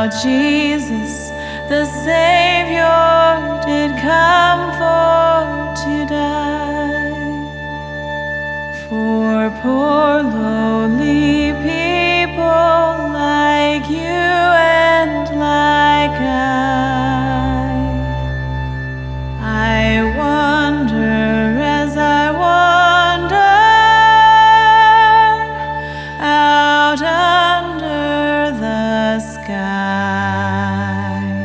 Jesus, the Savior, did come for to die for poor lowly people like you and like I wonder as I wander out under the sky.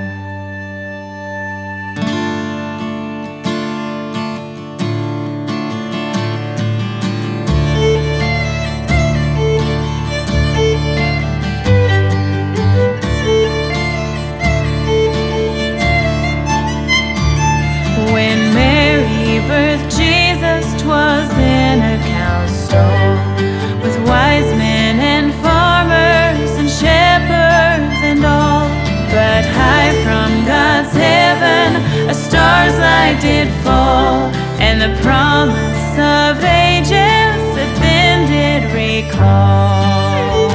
When Mary birthed Jesus, 'twas in a cow stall, with wise men and farmers and shepherds and all. But high from God's heaven a star's light did fall, and the promise of ages that then did recall.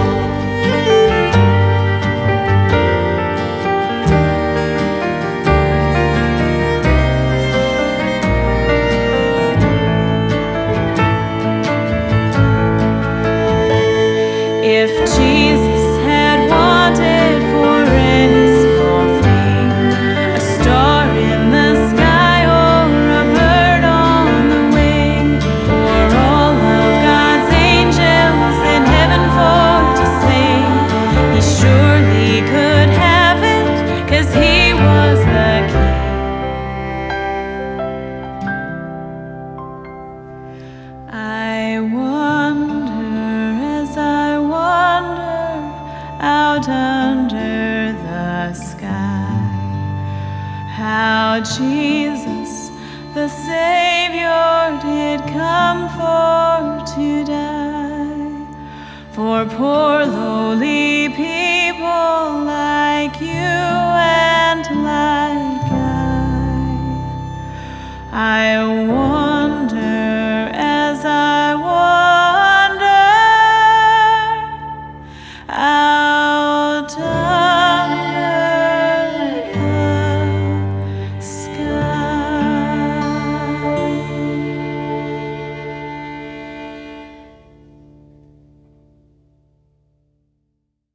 If Jesus had wanted for any small thing, a star in the sky or a bird on the wing, or all of God's angels in heaven for to sing, he surely could have it, 'cause he was the King. I wonder as I wander out under the sky, how Jesus, the Savior, did come for to die for poor lowly people like you and like I wonder